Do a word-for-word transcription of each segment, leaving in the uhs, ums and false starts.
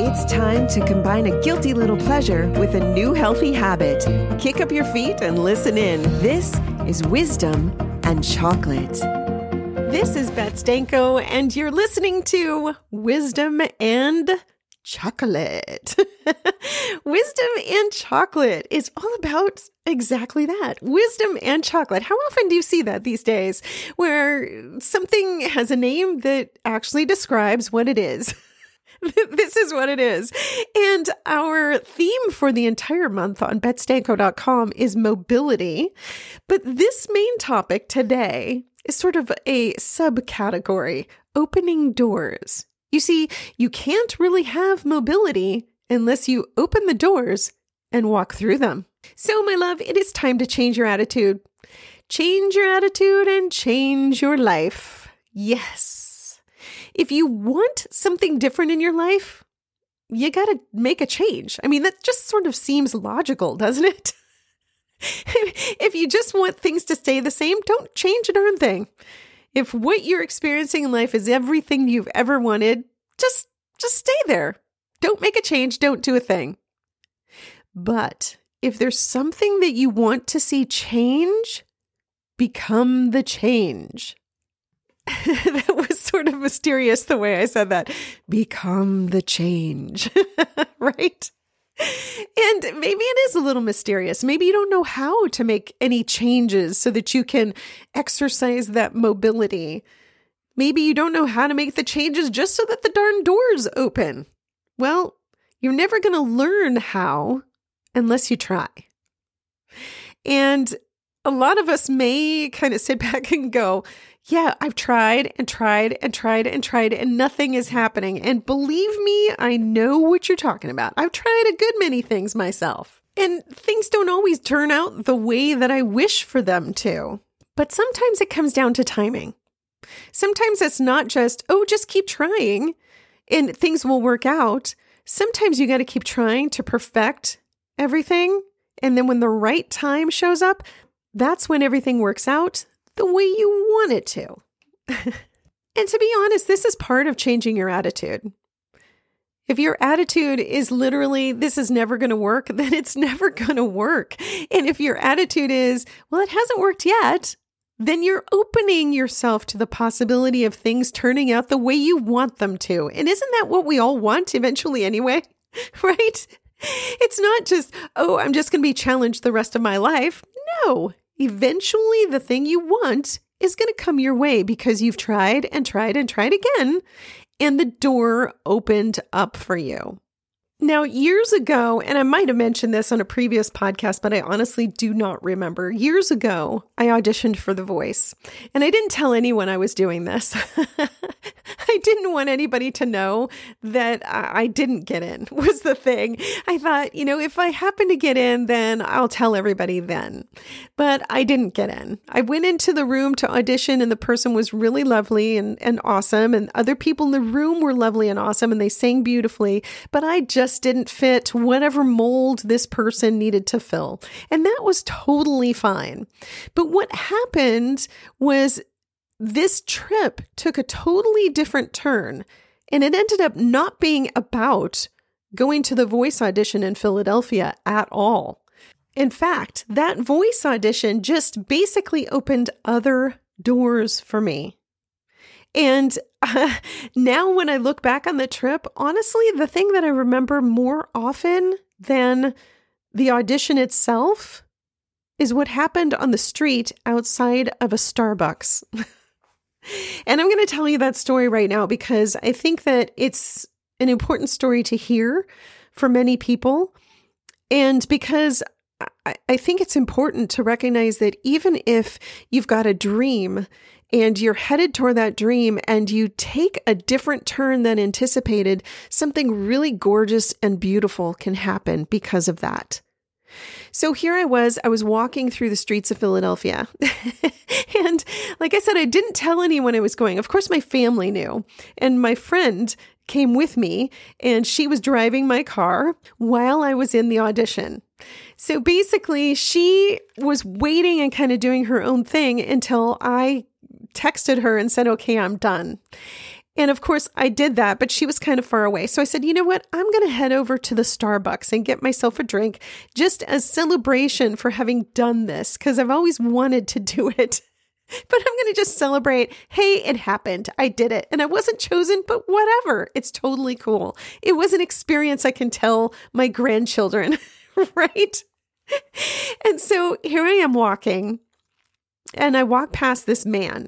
It's time to combine a guilty little pleasure with a new healthy habit. Kick up your feet and listen in. This is Wisdom and Chocolate. This is Beth Stanko, and you're listening to Wisdom and Chocolate. Wisdom and Chocolate is all about exactly that. Wisdom and chocolate. How often do you see that these days, where something has a name that actually describes what it is? This is what it is. And our theme for the entire month on beth stanko dot com is mobility. But this main topic today is sort of a subcategory, opening doors. You see, you can't really have mobility unless you open the doors and walk through them. So, my love, it is time to change your attitude. Change your attitude and change your life. Yes. If you want something different in your life, you got to make a change. I mean, that just sort of seems logical, doesn't it? If you just want things to stay the same, don't change a darn thing. If what you're experiencing in life is everything you've ever wanted, just, just stay there. Don't make a change. Don't do a thing. But if there's something that you want to see change, become the change. That was sort of mysterious the way I said that. Become the change, right? And maybe it is a little mysterious. Maybe you don't know how to make any changes so that you can exercise that mobility. Maybe you don't know how to make the changes just so that the darn doors open. Well, you're never going to learn how unless you try. And a lot of us may kind of sit back and go, yeah, I've tried and tried and tried and tried and nothing is happening. And believe me, I know what you're talking about. I've tried a good many things myself. And things don't always turn out the way that I wish for them to. But sometimes it comes down to timing. Sometimes it's not just, oh, just keep trying and things will work out. Sometimes you got to keep trying to perfect everything. And then when the right time shows up, that's when everything works out the way you want it to. And to be honest, this is part of changing your attitude. If your attitude is literally, this is never going to work, then it's never going to work. And if your attitude is, well, it hasn't worked yet, then you're opening yourself to the possibility of things turning out the way you want them to. And isn't that what we all want eventually anyway? Right? It's not just, oh, I'm just going to be challenged the rest of my life. No. Eventually, the thing you want is going to come your way because you've tried and tried and tried again, and the door opened up for you. Now, years ago, and I might have mentioned this on a previous podcast, but I honestly do not remember. Years ago, I auditioned for The Voice, and I didn't tell anyone I was doing this. I didn't want anybody to know that I didn't get in, was the thing. I thought, you know, if I happen to get in, then I'll tell everybody then. But I didn't get in. I went into the room to audition, and the person was really lovely and, and awesome, and other people in the room were lovely and awesome, and they sang beautifully, but I just didn't fit whatever mold this person needed to fill. And that was totally fine. But what happened was this trip took a totally different turn, and it ended up not being about going to the voice audition in Philadelphia at all. In fact, that voice audition just basically opened other doors for me. And uh, now when I look back on the trip, honestly, the thing that I remember more often than the audition itself is what happened on the street outside of a Starbucks. And I'm going to tell you that story right now because I think that it's an important story to hear for many people. And because I, I think it's important to recognize that even if you've got a dream and you're headed toward that dream and you take a different turn than anticipated, something really gorgeous and beautiful can happen because of that. So here I was, I was walking through the streets of Philadelphia. And like I said, I didn't tell anyone I was going. Of course, my family knew. And my friend came with me and she was driving my car while I was in the audition. So basically, she was waiting and kind of doing her own thing until I texted her and said, okay, I'm done. And of course, I did that, but she was kind of far away. So I said, you know what? I'm going to head over to the Starbucks and get myself a drink just as celebration for having done this, because I've always wanted to do it. But I'm going to just celebrate. Hey, it happened. I did it. And I wasn't chosen, but whatever. It's totally cool. It was an experience I can tell my grandchildren, right? And so here I am walking, and I walk past this man.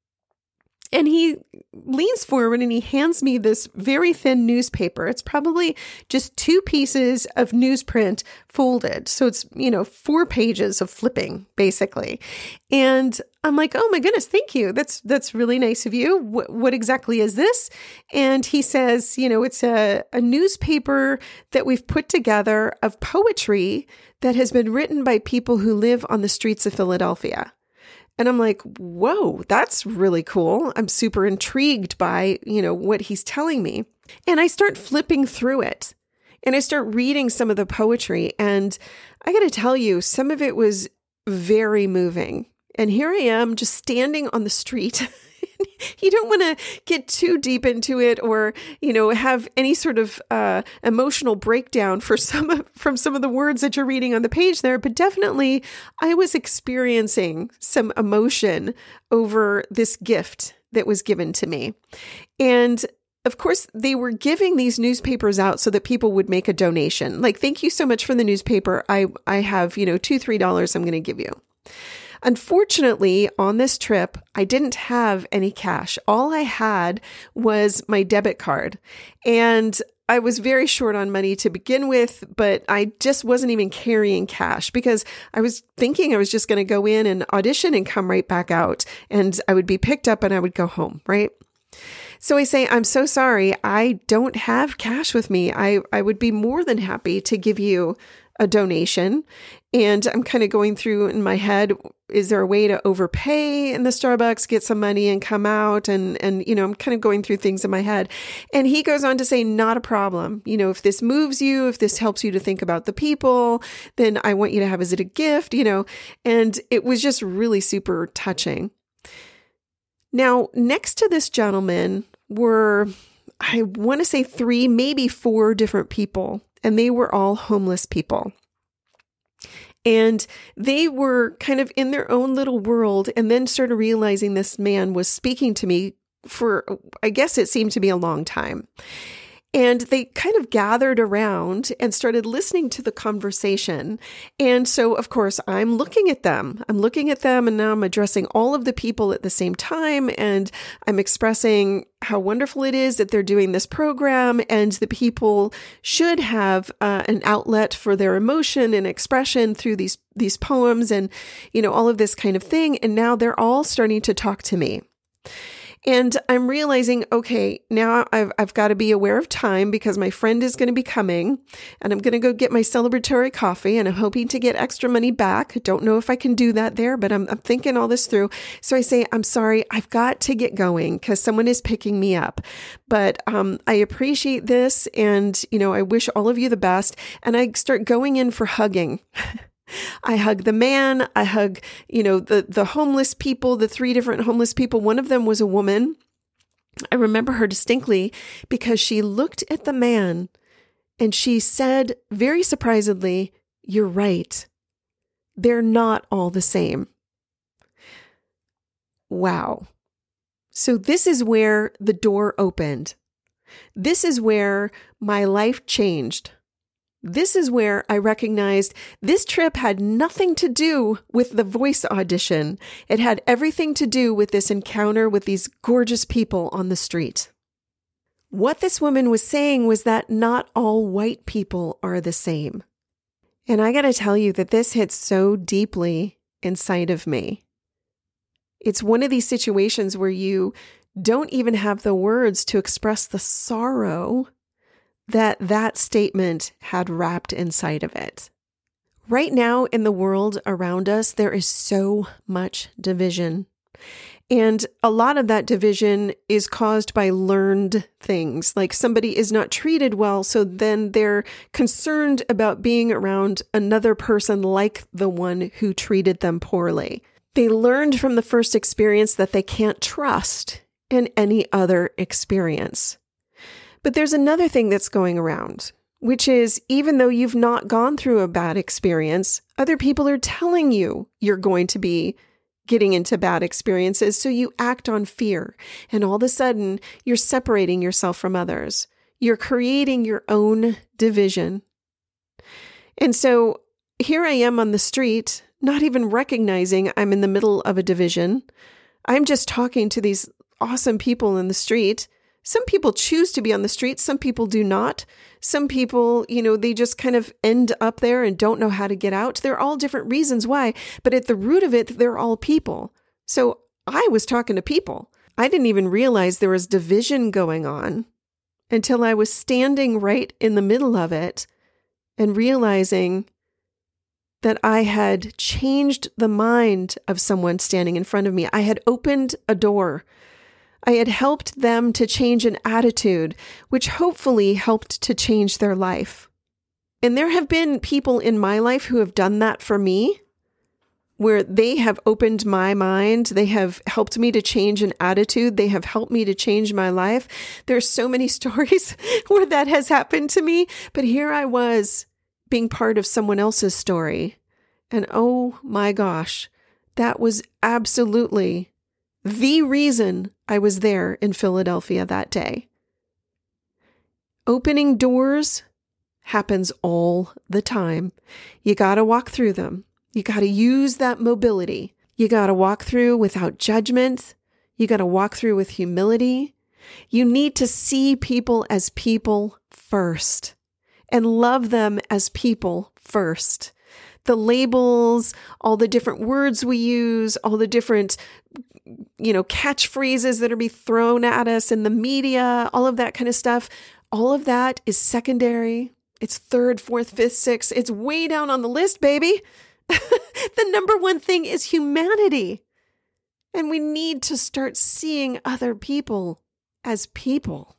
And he leans forward and he hands me this very thin newspaper. It's probably just two pieces of newsprint folded. So it's, you know, four pages of flipping, basically. And I'm like, oh my goodness, thank you. That's that's really nice of you. What, what exactly is this? And he says, you know, it's a, a newspaper that we've put together of poetry that has been written by people who live on the streets of Philadelphia. And I'm like, whoa, that's really cool. I'm super intrigued by, you know, what he's telling me. And I start flipping through it and I start reading some of the poetry. And I got to tell you, some of it was very moving. And here I am just standing on the street. You don't want to get too deep into it or, you know, have any sort of uh, emotional breakdown for some of, from some of the words that you're reading on the page there. But definitely I was experiencing some emotion over this gift that was given to me. And of course, they were giving these newspapers out so that people would make a donation. Like, thank you so much for the newspaper. I, I have, you know, two, three dollars I'm going to give you. Unfortunately, on this trip, I didn't have any cash. All I had was my debit card. And I was very short on money to begin with, but I just wasn't even carrying cash because I was thinking I was just going to go in and audition and come right back out. And I would be picked up and I would go home, right? So I say, I'm so sorry. I don't have cash with me. I, I would be more than happy to give you a donation. And I'm kind of going through in my head, is there a way to overpay in the Starbucks, get some money and come out? And, and, you know, I'm kind of going through things in my head. And he goes on to say, not a problem. You know, if this moves you, if this helps you to think about the people, then I want you to have as it a gift, you know, and it was just really super touching. Now, next to this gentleman were, I want to say three, maybe four different people, and they were all homeless people. And they were kind of in their own little world and then started realizing this man was speaking to me for, I guess it seemed to be a long time. And they kind of gathered around and started listening to the conversation. And so, of course, I'm looking at them. I'm looking at them and now I'm addressing all of the people at the same time. And I'm expressing how wonderful it is that they're doing this program and the people should have uh, an outlet for their emotion and expression through these, these poems and, you know, all of this kind of thing. And now they're all starting to talk to me. And I'm realizing, okay, now I've, I've got to be aware of time because my friend is going to be coming and I'm going to go get my celebratory coffee and I'm hoping to get extra money back. I don't know if I can do that there, but I'm, I'm thinking all this through. So I say, I'm sorry, I've got to get going because someone is picking me up, but um, I appreciate this. And, you know, I wish all of you the best. And I start going in for hugging. I hug the man, I hug, you know, the, the homeless people, the three different homeless people. One of them was a woman. I remember her distinctly because she looked at the man and she said very surprisedly, "You're right. They're not all the same." Wow. So this is where the door opened. This is where my life changed. This is where I recognized this trip had nothing to do with the voice audition. It had everything to do with this encounter with these gorgeous people on the street. What this woman was saying was that not all white people are the same. And I got to tell you that this hit so deeply inside of me. It's one of these situations where you don't even have the words to express the sorrow that that statement had wrapped inside of it. Right now in the world around us, there is so much division. And a lot of that division is caused by learned things, like somebody is not treated well, so then they're concerned about being around another person like the one who treated them poorly. They learned from the first experience that they can't trust. and any other experience. But there's another thing that's going around, which is even though you've not gone through a bad experience, other people are telling you you're going to be getting into bad experiences, so you act on fear. And all of a sudden, you're separating yourself from others. You're creating your own division. And so here I am on the street, not even recognizing I'm in the middle of a division. I'm just talking to these awesome people in the street. Some people choose to be on the street. Some people do not. Some people, you know, they just kind of end up there and don't know how to get out. There are all different reasons why, but at the root of it, they're all people. So I was talking to people. I didn't even realize there was division going on until I was standing right in the middle of it and realizing that I had changed the mind of someone standing in front of me. I had opened a door. I had helped them to change an attitude, which hopefully helped to change their life. And there have been people in my life who have done that for me, where they have opened my mind. They have helped me to change an attitude. They have helped me to change my life. There's so many stories where that has happened to me. But here I was being part of someone else's story. And oh my gosh, that was absolutely the reason I was there in Philadelphia that day. Opening doors happens all the time. You got to walk through them. You got to use that mobility. You got to walk through without judgment. You got to walk through with humility. You need to see people as people first and love them as people first. The labels, all the different words we use, all the different, you know, catchphrases that are being thrown at us in the media, all of that kind of stuff, all of that is secondary. It's third, fourth, fifth, sixth. It's way down on the list, baby. The number one thing is humanity. And we need to start seeing other people as people.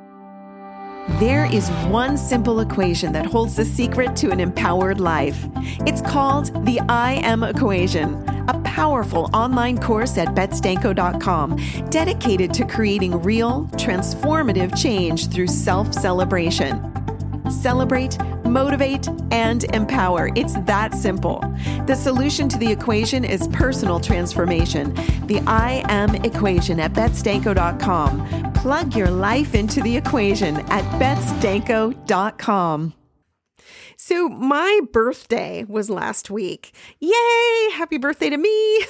There is one simple equation that holds the secret to an empowered life. It's called the I Am Equation, a powerful online course at bets danko dot com dedicated to creating real, transformative change through self-celebration. Celebrate, motivate, and empower. It's that simple. The solution to the equation is personal transformation. The I Am Equation at bets danko dot com. Plug your life into the equation at bets danko dot com. So my birthday was last week. Yay! Happy birthday to me.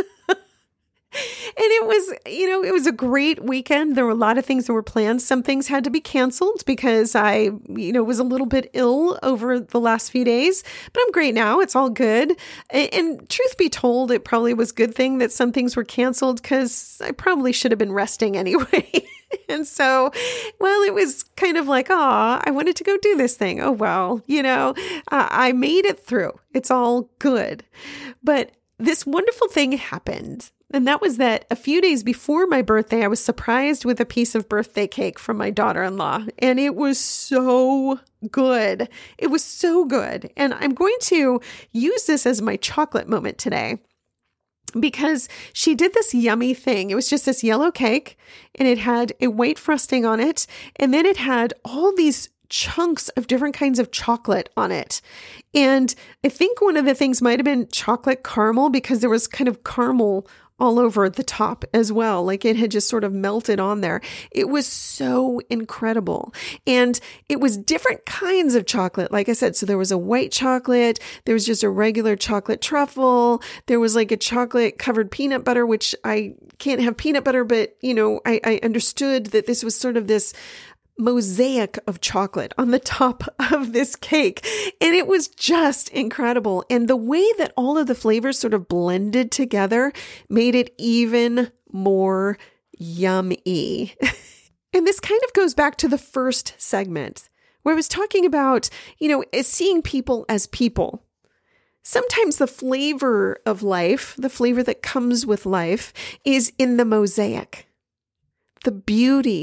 And it was, you know, it was a great weekend. There were a lot of things that were planned. Some things had to be canceled because I, you know, was a little bit ill over the last few days, but I'm great now. It's all good. And, and truth be told, it probably was a good thing that some things were canceled because I probably should have been resting anyway. And so, well, it was kind of like, oh, I wanted to go do this thing. Oh, well, you know, uh, I made it through. It's all good. But this wonderful thing happened. And that was that a few days before my birthday, I was surprised with a piece of birthday cake from my daughter-in-law. And it was so good. It was so good. And I'm going to use this as my chocolate moment today because she did this yummy thing. It was just this yellow cake and it had a white frosting on it. And then it had all these chunks of different kinds of chocolate on it. And I think one of the things might have been chocolate caramel because there was kind of caramel all over the top as well. Like it had just sort of melted on there. It was so incredible. And it was different kinds of chocolate. Like I said, so there was a white chocolate, there was just a regular chocolate truffle, there was like a chocolate covered peanut butter, which I can't have peanut butter, but you know, I, I understood that this was sort of this mosaic of chocolate on the top of this cake. And it was just incredible. And the way that all of the flavors sort of blended together made it even more yummy. And this kind of goes back to the first segment where I was talking about, you know, seeing people as people. Sometimes the flavor of life, the flavor that comes with life, is in the mosaic, the beauty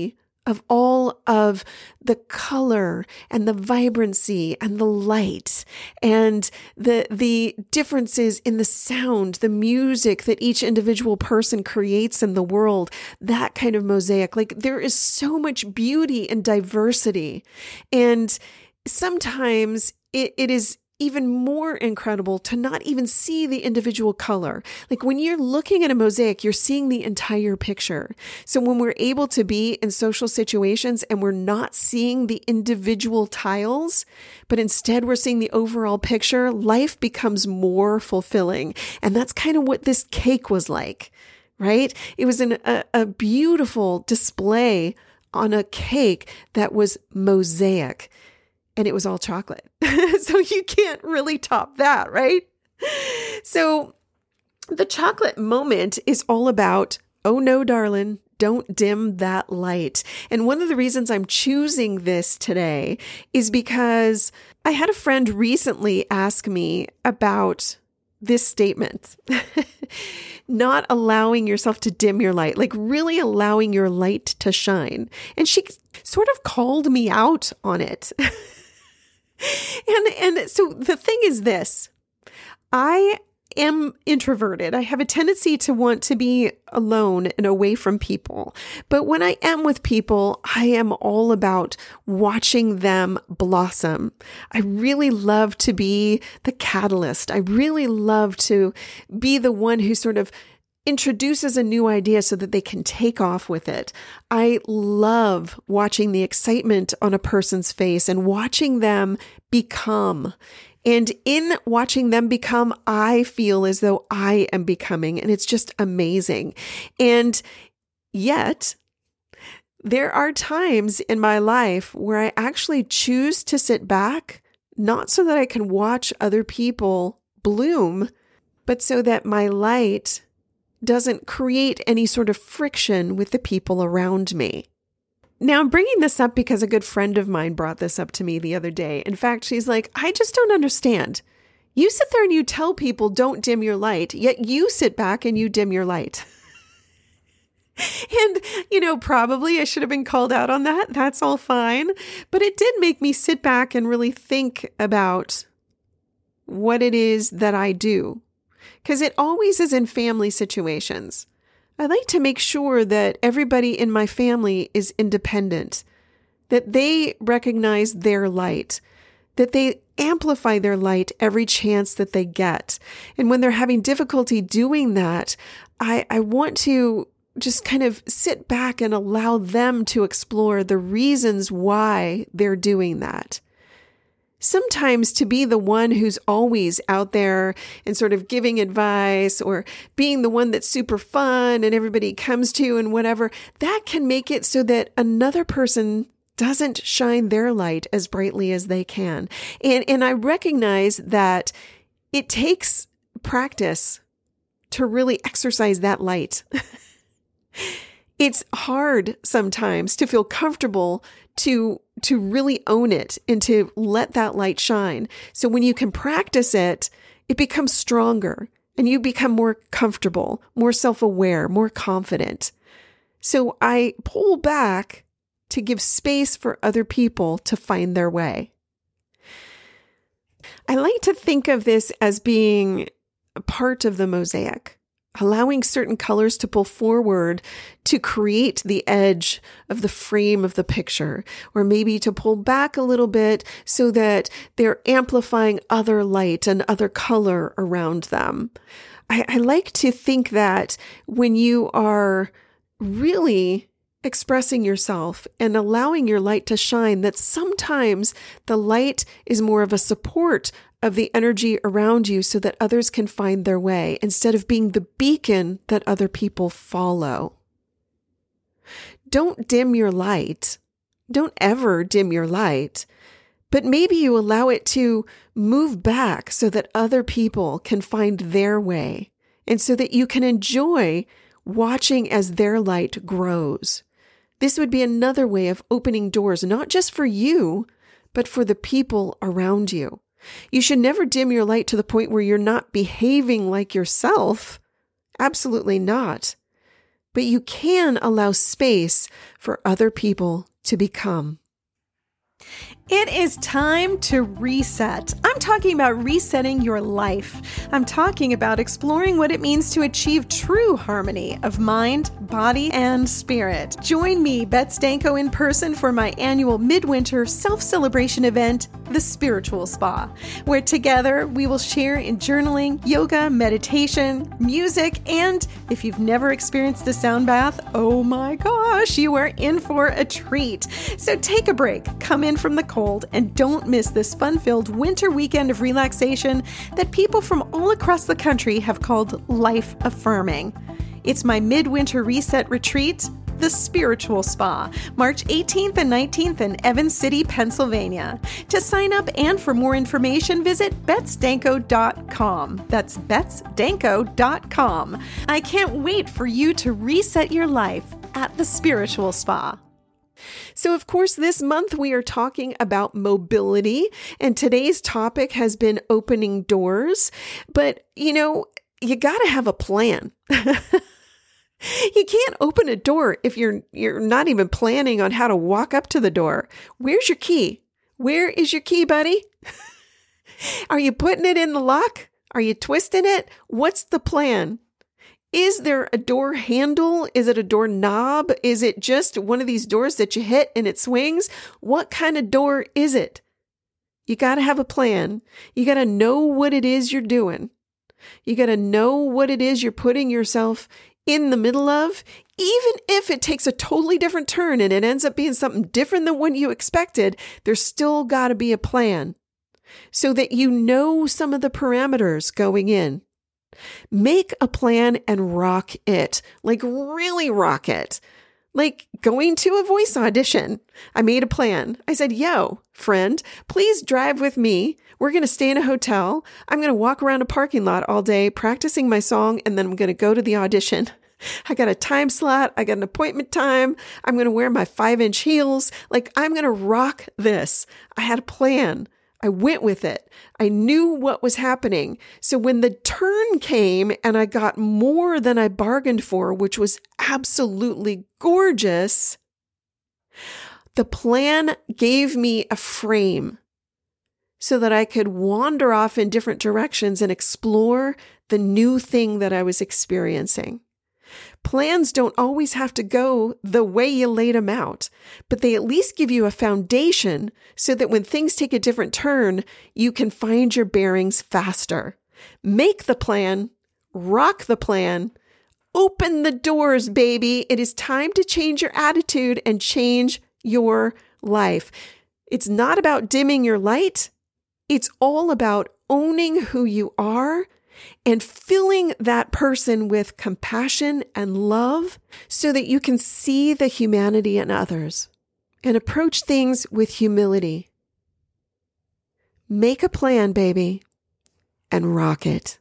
of all of the color and the vibrancy and the light and the the differences in the sound, the music that each individual person creates in the world, that kind of mosaic. Like there is so much beauty and diversity. And sometimes it, it is even more incredible to not even see the individual color. Like when you're looking at a mosaic, you're seeing the entire picture. So when we're able to be in social situations and we're not seeing the individual tiles, but instead we're seeing the overall picture, life becomes more fulfilling. And that's kind of what this cake was like, right? It was an, a, a beautiful display on a cake that was mosaic. And it was all chocolate. So you can't really top that, right? So the chocolate moment is all about, oh no, darling, don't dim that light. And one of the reasons I'm choosing this today is because I had a friend recently ask me about this statement, not allowing yourself to dim your light, like really allowing your light to shine. And she sort of called me out on it. And and so the thing is this, I am introverted. I have a tendency to want to be alone and away from people. But when I am with people, I am all about watching them blossom. I really love to be the catalyst. I really love to be the one who sort of introduces a new idea so that they can take off with it. I love watching the excitement on a person's face and watching them become. And in watching them become, I feel as though I am becoming, and it's just amazing. And yet, there are times in my life where I actually choose to sit back, not so that I can watch other people bloom, but so that my light doesn't create any sort of friction with the people around me. Now, I'm bringing this up because a good friend of mine brought this up to me the other day. In fact, she's like, I just don't understand. You sit there and you tell people don't dim your light, yet you sit back and you dim your light. And, you know, probably I should have been called out on that. That's all fine. But it did make me sit back and really think about what it is that I do. Because it always is in family situations. I like to make sure that everybody in my family is independent, that they recognize their light, that they amplify their light every chance that they get. And when they're having difficulty doing that, I, I want to just kind of sit back and allow them to explore the reasons why they're doing that. Sometimes to be the one who's always out there and sort of giving advice or being the one that's super fun and everybody comes to and whatever, that can make it so that another person doesn't shine their light as brightly as they can. And, and I recognize that it takes practice to really exercise that light. It's hard sometimes to feel comfortable to to really own it and to let that light shine. So when you can practice it, it becomes stronger and you become more comfortable, more self-aware, more confident. So I pull back to give space for other people to find their way. I like to think of this as being a part of the mosaic, allowing certain colors to pull forward to create the edge of the frame of the picture, or maybe to pull back a little bit so that they're amplifying other light and other color around them. I, I like to think that when you are really expressing yourself and allowing your light to shine, that sometimes the light is more of a support of the energy around you so that others can find their way instead of being the beacon that other people follow. Don't dim your light. Don't ever dim your light, but maybe you allow it to move back so that other people can find their way and so that you can enjoy watching as their light grows. This would be another way of opening doors, not just for you, but for the people around you. You should never dim your light to the point where you're not behaving like yourself. Absolutely not. but you can allow space for other people to become. It is time to reset. I'm talking about resetting your life. I'm talking about exploring what it means to achieve true harmony of mind, body, and spirit. Join me, Bets Danko, in person for my annual midwinter self-celebration event, The Spiritual Spa, where together we will share in journaling, yoga, meditation, music, and if you've never experienced a sound bath, oh my gosh, you are in for a treat. So take a break, come in from the cold, and don't miss this fun-filled winter weekend of relaxation that people from all across the country have called life-affirming. It's my midwinter reset retreat, The Spiritual Spa, March eighteenth and nineteenth in Evans City, Pennsylvania. To sign up and for more information, visit bets danko dot com. That's bets danko dot com. I can't wait for you to reset your life at The Spiritual Spa. So, of course, this month we are talking about mobility, and today's topic has been opening doors. But, you know, you got to have a plan. You can't open a door if you're you're not even planning on how to walk up to the door. Where's your key? Where is your key, buddy? Are you putting it in the lock? Are you twisting it? What's the plan? Is there a door handle? Is it a door knob? Is it just one of these doors that you hit and it swings? What kind of door is it? You got to have a plan. You got to know what it is you're doing. You got to know what it is you're putting yourself in the middle of, even if it takes a totally different turn and it ends up being something different than what you expected, there's still got to be a plan so that you know some of the parameters going in. Make a plan and rock it, like really rock it. Like going to a voice audition. I made a plan. I said, yo, friend, please drive with me. We're going to stay in a hotel. I'm going to walk around a parking lot all day practicing my song, and then I'm going to go to the audition. I got a time slot. I got an appointment time. I'm going to wear my five inch heels. Like I'm going to rock this. I had a plan. I went with it. I knew what was happening. So when the turn came and I got more than I bargained for, which was absolutely gorgeous, the plan gave me a frame so that I could wander off in different directions and explore the new thing that I was experiencing. Plans don't always have to go the way you laid them out, but they at least give you a foundation so that when things take a different turn, you can find your bearings faster. Make the plan, rock the plan, open the doors, baby. It is time to change your attitude and change your life. It's not about dimming your light. It's all about owning who you are and filling that person with compassion and love so that you can see the humanity in others and approach things with humility. Make a plan, baby, and rock it.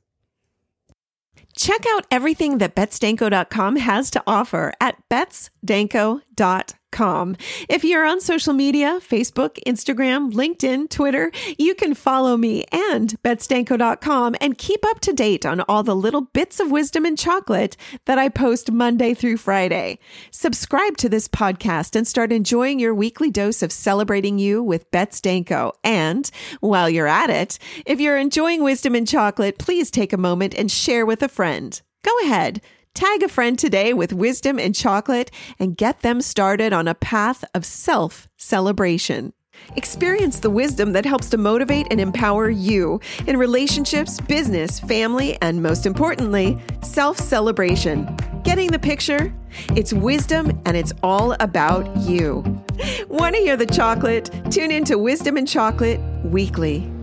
Check out everything that bets danko dot com has to offer at bets danko dot com. If you're on social media, Facebook, Instagram, LinkedIn, Twitter, you can follow me and bets danko dot com and keep up to date on all the little bits of wisdom and chocolate that I post Monday through Friday. Subscribe to this podcast and start enjoying your weekly dose of celebrating you with Bets Danko. And while you're at it, if you're enjoying wisdom and chocolate, please take a moment and share with a friend. Go ahead. Tag a friend today with wisdom and chocolate and get them started on a path of self-celebration. Experience the wisdom that helps to motivate and empower you in relationships, business, family, and most importantly, self-celebration. Getting the picture? It's wisdom and it's all about you. Want to hear the chocolate? Tune into Wisdom and Chocolate weekly.